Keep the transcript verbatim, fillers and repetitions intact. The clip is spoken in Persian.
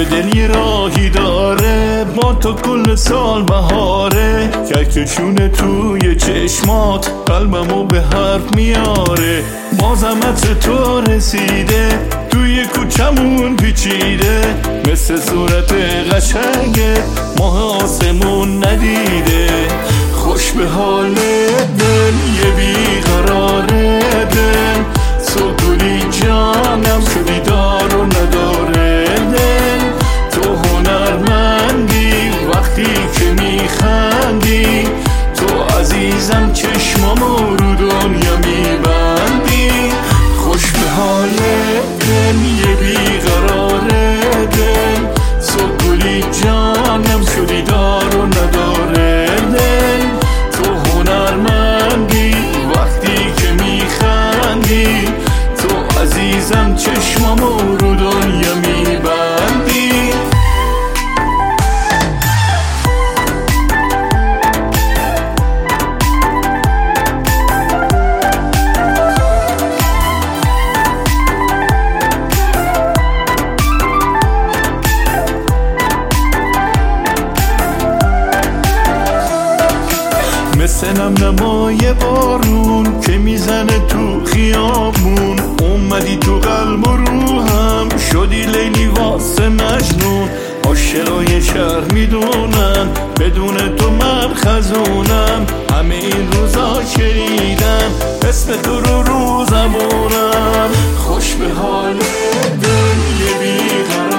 دل یه راهی داره، با تو کل سال بهاره. کهکشونه توی چشمات قلبمو به حرف میاره. بازم عطر تو رسیده، توی کوچمون پیچیده. مثل صورت قشنگت ماه آسمون ندیده. خوش به حال دل یه بیقراره دل، سکولی جانم شدی دار و نداره دل. تو هنرمندی وقتی که میخندی، تو عزیزم چشمامو رو دنیا میبندی. خوش به حال دل یه بیقراره دل، سکولی جانم شدی دار و نداره دل. تو هنرمندی وقتی که میخندی، تو عزیزم چشمامو رو دنیا میبندی. مثل نم نمای بارون که میزنه تو خیابون، اومدی تو قلب و روحم شدی لیلی واسه مجنون. عاشقای شهر میدونن بدون تو من خزونم، همه این روزا شنیدم اسم تو رو رو زبونم. خوش به حال دل یه بیقرار